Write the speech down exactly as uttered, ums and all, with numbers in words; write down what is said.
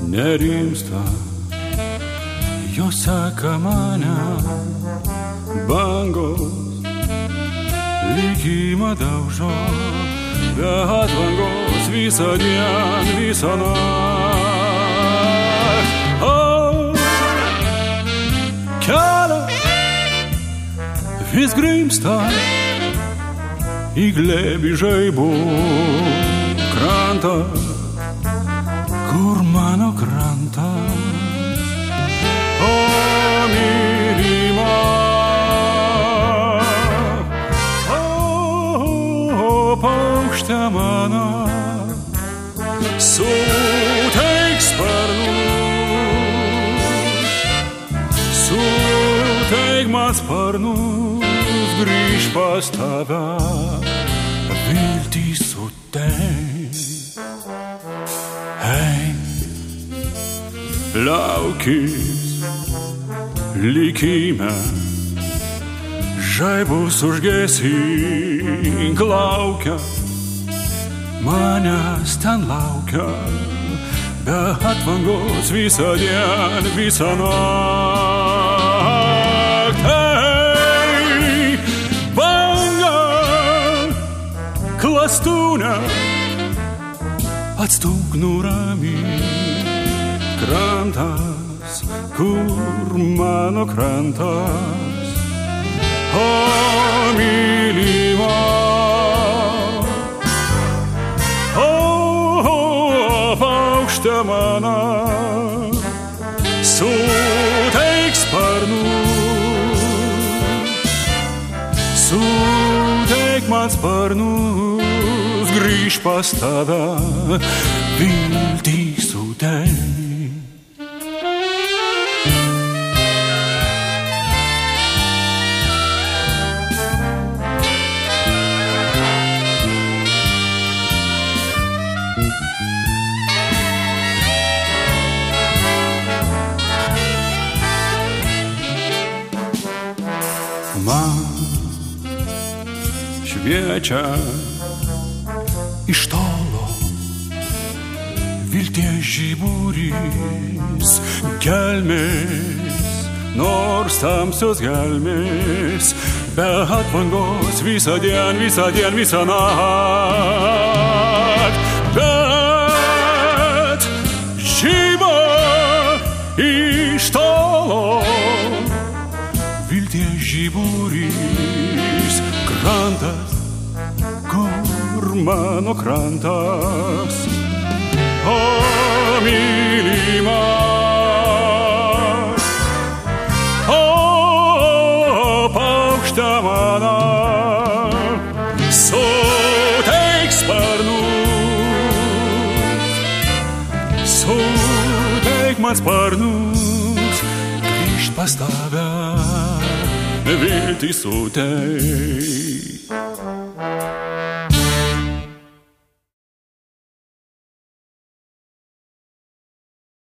nerimsta, jo seka mane bangos, likimą daužo, bet bangos visą dieną, visą naktį. O, kelias vis grimsta į glėbį žaibų krantą, kur mano krantas, o mylima, o, o paukšte mano, suteik sparnus, suteik man sparnus, grįž pas tave, viltį suteik. Hei, laukis likime, žaibus užgesink, laukia, manęs ten laukia, bet bangos visą dieną, visą naktį. Hei, banga, klastūne, atstuk nurami, krantas, kur mano krantas, o mylima, o, o paukšte mano, suteik sparnus, suteik man sparnus, grįž pas tave, viltį suteik. Man šviečia iš tolo vilties žiburys, gelmės, nors tamsios gelmės, bet bangos visą dieną, visą dieną, visą naktį. Bet žiba iš tolo vilties žiburys, krantas, kur mano krantas, o mylima, o paukšte mano, suteik sparnus, suteik man sparnus, grįžt pas tave, viltį suteik.